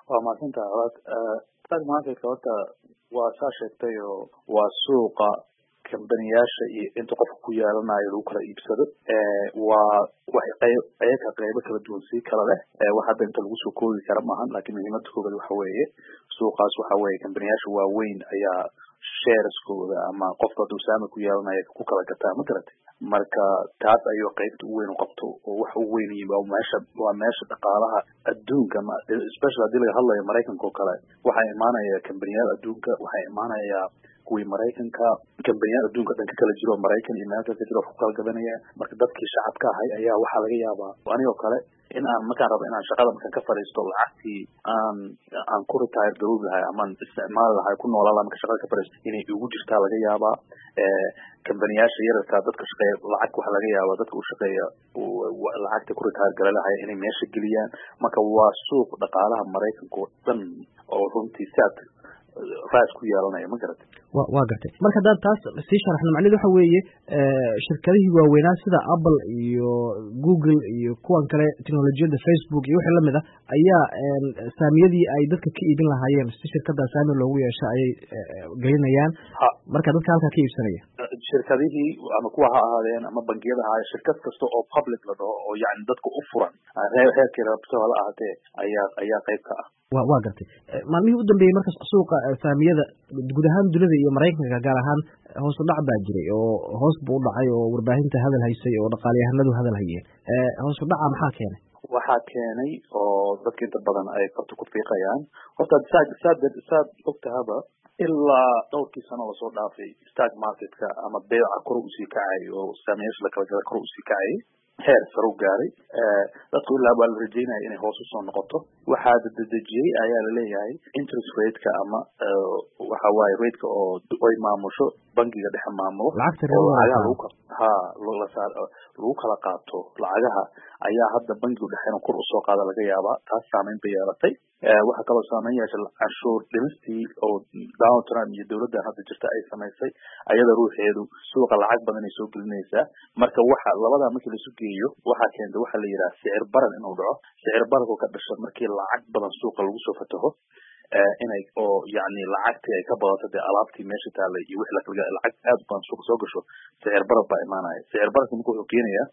waa mahadsantahay walaal. Stock market horta waa saa sheegtay oo waa suuqa kambaniyaasha iyo inta qofka ku yeelanayo lagu kala iibsado. Waa waxay qaybo kala duwan sii kala leh. Wax hadda inta lagu soo koobi kara maahan, laakiin muhiimadda koobaad waxa weeye suuqaas waxa weeye kambaniyaasha waaweyn ayaa shareskooda ama qofka hadduu saami ku yeelanayo ku kala gataa ma garatay. Marka taas ayuu qaybta u weyn u qabto oo wax u weyn waa meesha dhaqaalaha adduunka, especially haddii laga hadlayo Maraykanka oo kale. Waxaa imaanaya kambaniyada adduunka, waxaa imaanaya kuwii Maraykanka, kambaniyada adduunka dhanka kala jiro Maraykan iyo meel kale jiro ku kala gadanaya. Marka dadkii shacabka ahay ayaa waxaa laga yaabaa anigoo kale in aan markaan rabo inaan shaqada markaan ka fadhiisto lacagtii aan ku retire garoobi lahay ama isticmaali lahay ku noolaan lahaa marka shaqada ka fadhiisto inay igu jirtaa laga yaabaa. Kambaniyaasha yararka dadka shaqeeya lacag waxa laga yaabaa dadka u shaqeeya lacagta ku retire gala lahay inay meesha geliyaan. Marka waa suuq dhaqaalaha Maraykanka oo dhan oo runtii saad raas ku yeelanaya ma garatay. waa gartay. marka dad taas sii sharaxno macnaheedu waxa weeye shirkadihii waaweynaa sida Apple iyo Google iyo kuwan kale teknolojiyada Facebook iyo wixii lamid ah ayaa saamiyadii ay dadka ka iibin lahaayeen si shirkada saami loogu yeesho ayay gelinayaan. marka dadka halka ka iibsanaya shirkadihii ama kuwa ha ahaadeen ama bangiyada ha shirkad kasta oo public la dhaho oo yani dadka u furan heerkeeda la ahaatee ayaa qayb ka ah. waa gartay. maalmihii u dambeeyay marka suuqa saamiyada guud ahaan dunida iyo Maraykanka gaar ahaan hoos u dhac baa jiray oo hoos buu u dhacay oo warbaahinta hadal haysay oo dhaqaalayahanadu hadal hayeen. hoos u dhaca maxaa keenay? waxaa keenay oo dadka inta badan ay farta ku fiiqayaan. horta saad ogtahaba ilaa dhowrkii sano lasoo dhaafay stock marketka ama beeca kor usii kacay oo saamiyaasha la kala gala kor usii kacay heer sare u gaaray. dadku ilaa waa la rajeynaya inay hoos usoo noqoto. waxaa dadejiyey ayaa laleeyahay interest rateka ama waxa waaye rateka oo ay maamusho bangiga dhexe maamulo lagu kala qaato lacagaha ayaa hadda bangiga dhexena kor usoo qaada laga yaabaa. taas saameyn bay yeelatay. waxaa kaloo saameyn yeesha canshuur dhimistii oo Donald Trump iyo dowladdan hadda jirta ay samaysay ayada ruuxeedu suuqa lacag badan ay soo gelinaysaa. marka waxa labadaa markii laisu geeyo waxaa keenta waxa la yidhaha sicir baran inuu dhaco. sicir baranku ka dhasha markii lacag badan suuqa lagu soo fataho inay oo yani lacagtii ay ka badato dee alaabtii meesha taalay iyo wixii lacag aad u badan suuqa soo gasho sicir baran baa imaanaya. sicir baranka marka wuxuu keenayaa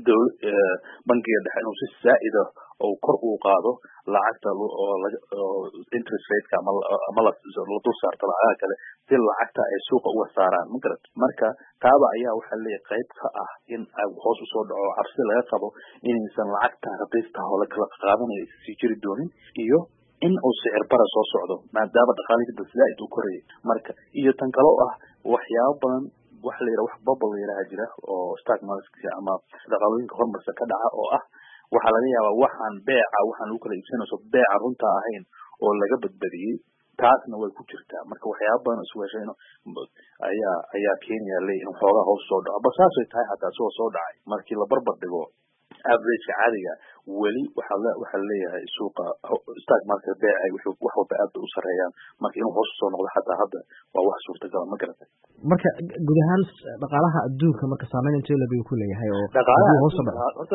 bangiga dhexe inuu si saa'ida oo kor uu qaado lacagta oo interest rateka ama la dul saarto lacagaha kale si lacagta ay suuqa uga saaraan ma garat. marka taaba ayaa waxaa leeyahay qayb ka ah in ay hoos usoo dhaco cabsi laga qabo inaysan lacagta raqiista oo la kala qaadanayo sii jiri doonin iyo in uu sicir bara soo socdo maadaama dhaqaalihii dad zaa'id u korayay. marka iyo tan kale oo ah waxyaabo badan waxa la yidhaha wax bubble la yidhaha jira oo stock market ama dhaqaalooyinka horumarsan ka dhaca oo ah waxaa laga yaabaa waxaan lagu kala iibsanayso beeca runta ahayn oo laga badbadiyey taasna way ku jirtaa. marka waxyaaba badan isweeshayno ayaa keenaya in xoogaa hoos soo dhaco. bas saasay tahay hataa isagoo soo dhacay markii la barbar dhigo averageka caadiga weli waxaa leeyahay suuqa stock market beecay wax walba aad u sareeyaan. marka inuu hoos usoo noqdo xataa hadda waa wax suurtagal ma garatay. marka guud ahaan dhaqaalaha adduunka marka saameyn intee labiga ku leeyahay oo horta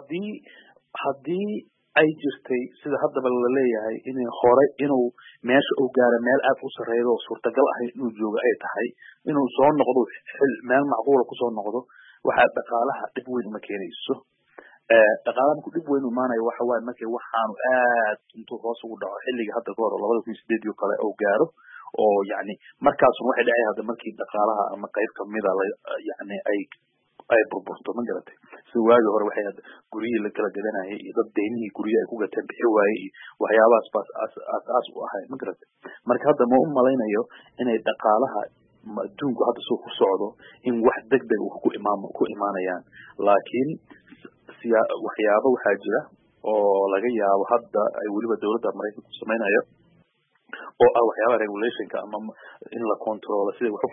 haddii ay jirtay sida haddaba laleeyahay inuu meesha uu gaaro meel aad u sareeyo oo suurtagal ahayn inuu joogo ay tahay inuu soo noqdo meel macquula kusoo noqdo waxaa dhaqaalaha dhib weyn uma keenayso. dhaqaalaha markuu dhib weyn imaanayo waxa waaye markii waxaanu aad intuu hoos ugu dhaco xilligii hadda ka hor 2008 oo kale oo gaaro oo yani markaasuna waxay dhacay hadda markii dhaqaalaha ama qayb kamida yani ay burburto ma garatay. si waagi hore waxay guryihii la kala gadanayay iyo dad deynihii guryaha ay ku gateen bixi waayey iyo waxyaabahaas baas aas u ahay ma garatay. marka hadda ma u malaynayo inay dhaqaalaha adduunku hadda soo ku socdo in wax degdeg ku imaanayaan. laakiin waxyaabo waxaa jira oo laga yaabo hadda ay weliba dowladda Maraykanku samaynayo oo ah waxyaabaha regulationka ama in la control sida wax u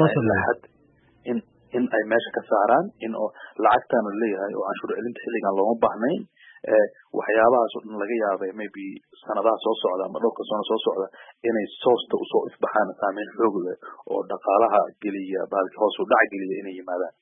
kala in ay meesha ka saaraan in oo lacagtaan leeyahay oo canshuur celinta xilligan looma baahnayn. waxyaabahaas oo dhan laga yaabay maybe sanadaha soo socda ama dhowrka sano soo socda inay soosta usoo ifbaxaan saameyn xoog leh oo dhaqaalaha geliya baalki hoos u dhac geliya inay yimaadaan.